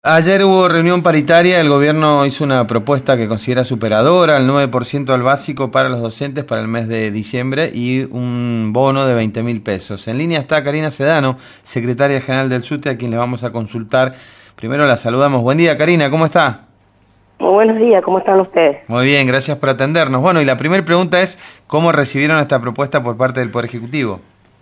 Ayer hubo reunión paritaria, el gobierno hizo una propuesta que considera superadora, el 9% al básico para los docentes para el mes de diciembre y un bono de 20.000 pesos. En línea está Karina Sedano, secretaria general del SUTE, a quien le vamos a consultar. Primero la saludamos. Buen día, Karina, ¿cómo está? Muy buenos días, ¿cómo están ustedes? Muy bien, gracias por atendernos. Bueno, y la primera pregunta es, ¿cómo recibieron esta propuesta por parte del Poder Ejecutivo?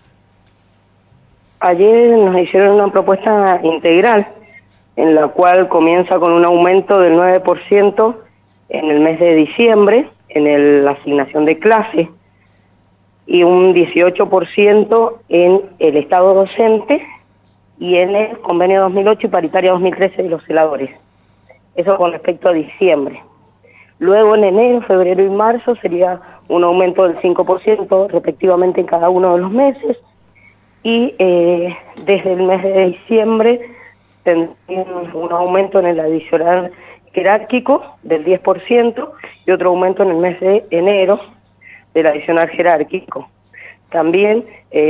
Ayer nos hicieron una propuesta integral, en la cual comienza con un aumento del 9% en el mes de diciembre, en la asignación de clase, y un 18% en el Estado docente y en el convenio 2008 y paritaria 2013 de los celadores. Eso con respecto a diciembre. Luego en enero, febrero y marzo sería un aumento del 5% respectivamente en cada uno de los meses, y desde el mes de diciembre tendrían un aumento en el adicional jerárquico del 10% y otro aumento en el mes de enero del adicional jerárquico. También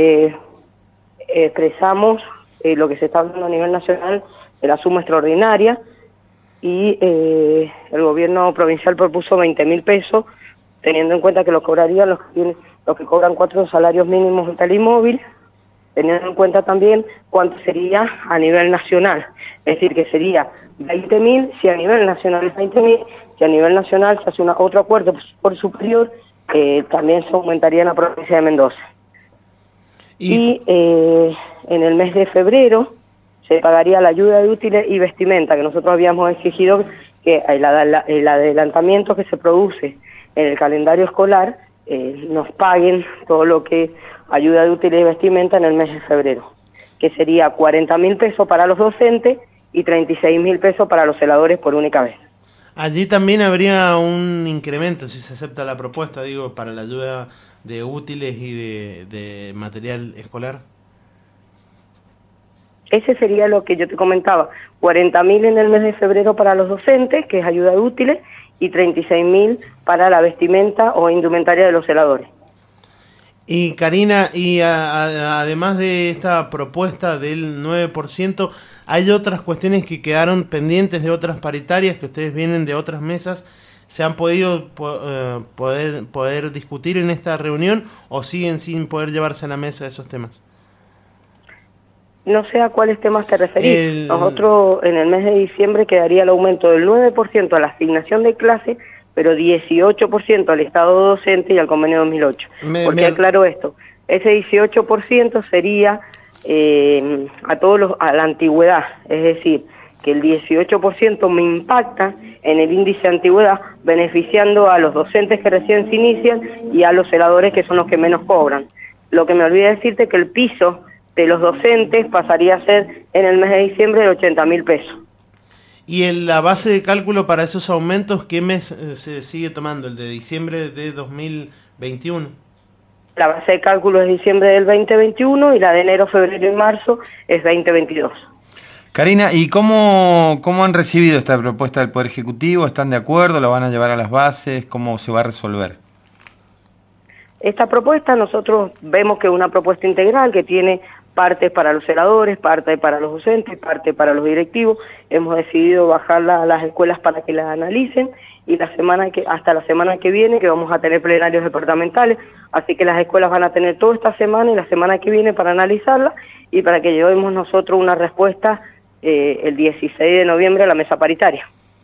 expresamos lo que se está hablando a nivel nacional de la suma extraordinaria, y el gobierno provincial propuso 20.000 pesos, teniendo en cuenta que lo cobrarían los que cobran 4 salarios mínimos vital y móvil, teniendo en cuenta también cuánto sería a nivel nacional. Es decir, que sería 20.000, si a nivel nacional es 20.000, si a nivel nacional se hace otro acuerdo por superior, también se aumentaría en la provincia de Mendoza. Y en el mes de febrero se pagaría la ayuda de útiles y vestimenta, que nosotros habíamos exigido que el adelantamiento que se produce en el calendario escolar nos paguen todo lo que ayuda de útiles y vestimenta en el mes de febrero, que sería 40.000 pesos para los docentes y 36.000 pesos para los celadores por única vez. Allí también habría un incremento, si se acepta la propuesta, digo, para la ayuda de útiles y de material escolar. Ese sería lo que yo te comentaba, 40.000 en el mes de febrero para los docentes, que es ayuda de útiles, y 36.000 para la vestimenta o indumentaria de los celadores. Y Karina, además de esta propuesta del 9%, ¿hay otras cuestiones que quedaron pendientes de otras paritarias que ustedes vienen de otras mesas? ¿Se han podido poder discutir en esta reunión o siguen sin poder llevarse a la mesa esos temas? No sé a cuáles temas te referís. Nosotros en el mes de diciembre quedaría el aumento del 9% a la asignación de clase, pero 18% al Estado docente y al convenio 2008. ¿Por qué aclaro esto? Ese 18% sería a la antigüedad, es decir, que el 18% me impacta en el índice de antigüedad, beneficiando a los docentes que recién se inician y a los celadores, que son los que menos cobran. Lo que me olvidé decirte que el piso de los docentes pasaría a ser en el mes de diciembre de 80.000 pesos. ¿Y en la base de cálculo para esos aumentos, qué mes se sigue tomando? ¿El de diciembre de 2021? La base de cálculo es diciembre del 2021 y la de enero, febrero y marzo es 2022. Karina, ¿y cómo han recibido esta propuesta del Poder Ejecutivo? ¿Están de acuerdo? ¿La van a llevar a las bases? ¿Cómo se va a resolver? Esta propuesta nosotros vemos que es una propuesta integral que tiene partes para los celadores, parte para los docentes, parte para los directivos. Hemos decidido bajarla a las escuelas para que la analicen, y hasta la semana que viene, que vamos a tener plenarios departamentales, así que las escuelas van a tener toda esta semana y la semana que viene para analizarla y para que llevemos nosotros una respuesta el 16 de noviembre a la mesa paritaria.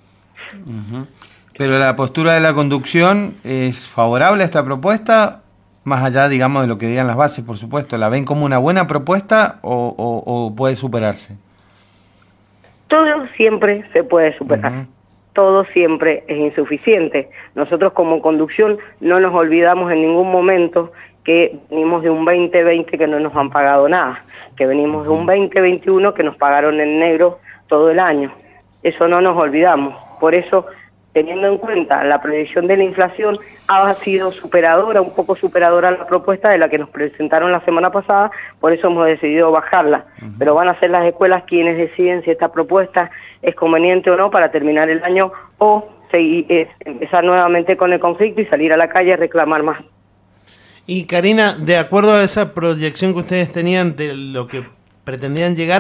Pero la postura de la conducción es favorable a esta propuesta, más allá, digamos, de lo que digan las bases, por supuesto. ¿La ven como una buena propuesta o puede superarse? Todo siempre se puede superar. Todo siempre es insuficiente. Nosotros como conducción no nos olvidamos en ningún momento que venimos de un 2020 que no nos han pagado nada, que venimos de un 2021 que nos pagaron en negro todo el año. Eso no nos olvidamos. Por eso, teniendo en cuenta la proyección de la inflación, ha sido superadora, un poco superadora la propuesta de la que nos presentaron la semana pasada, por eso hemos decidido bajarla. Pero van a ser las escuelas quienes deciden si esta propuesta es conveniente o no para terminar el año o empezar nuevamente con el conflicto y salir a la calle a reclamar más. Y Karina, de acuerdo a esa proyección que ustedes tenían de lo que pretendían llegar,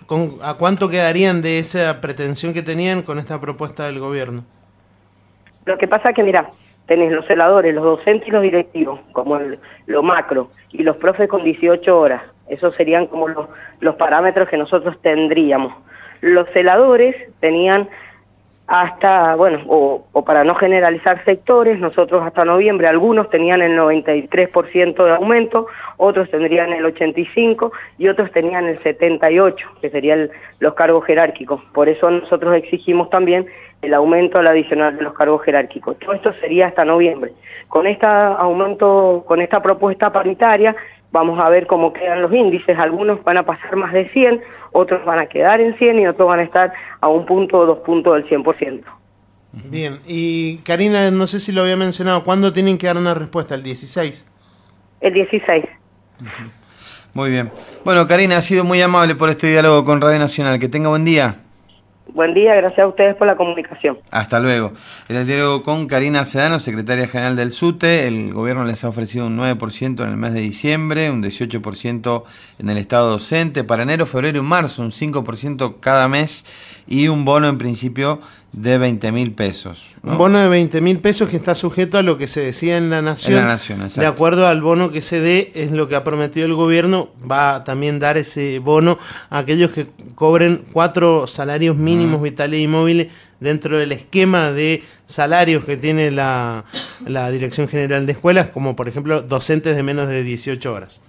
¿A cuánto quedarían de esa pretensión que tenían con esta propuesta del gobierno? Lo que pasa es que, mira, tenés los celadores, los docentes y los directivos, como lo macro, y los profes con 18 horas. Esos serían como los parámetros que nosotros tendríamos. Los celadores tenían hasta, bueno, o para no generalizar sectores, nosotros hasta noviembre, algunos tenían el 93% de aumento, otros tendrían el 85% y otros tenían el 78%, que serían los cargos jerárquicos. Por eso nosotros exigimos también el aumento al adicional de los cargos jerárquicos. Todo esto sería hasta noviembre. Con con esta propuesta paritaria, vamos a ver cómo quedan los índices. Algunos van a pasar más de 100, otros van a quedar en 100 y otros van a estar a 1 punto o 2 puntos del 100%. Bien, y Karina, no sé si lo había mencionado, ¿cuándo tienen que dar una respuesta? ¿El 16? El 16. Muy bien. Bueno, Karina, ha sido muy amable por este diálogo con Radio Nacional. Que tenga buen día. Buen día, gracias a ustedes por la comunicación. Hasta luego. Era el diálogo con Karina Sedano, secretaria general del SUTE. El gobierno les ha ofrecido un 9% en el mes de diciembre, un 18% en el estado docente, para enero, febrero y marzo, un 5% cada mes y un bono en principio de 20.000 pesos, ¿no? Un bono de 20.000 pesos que está sujeto a lo que se decía en La Nación. En La Nación, exacto. De acuerdo al bono que se dé, es lo que ha prometido el gobierno, va a también dar ese bono a aquellos que cobren 4 salarios mínimos vitales y móviles dentro del esquema de salarios que tiene la Dirección General de Escuelas, como por ejemplo docentes de menos de 18 horas.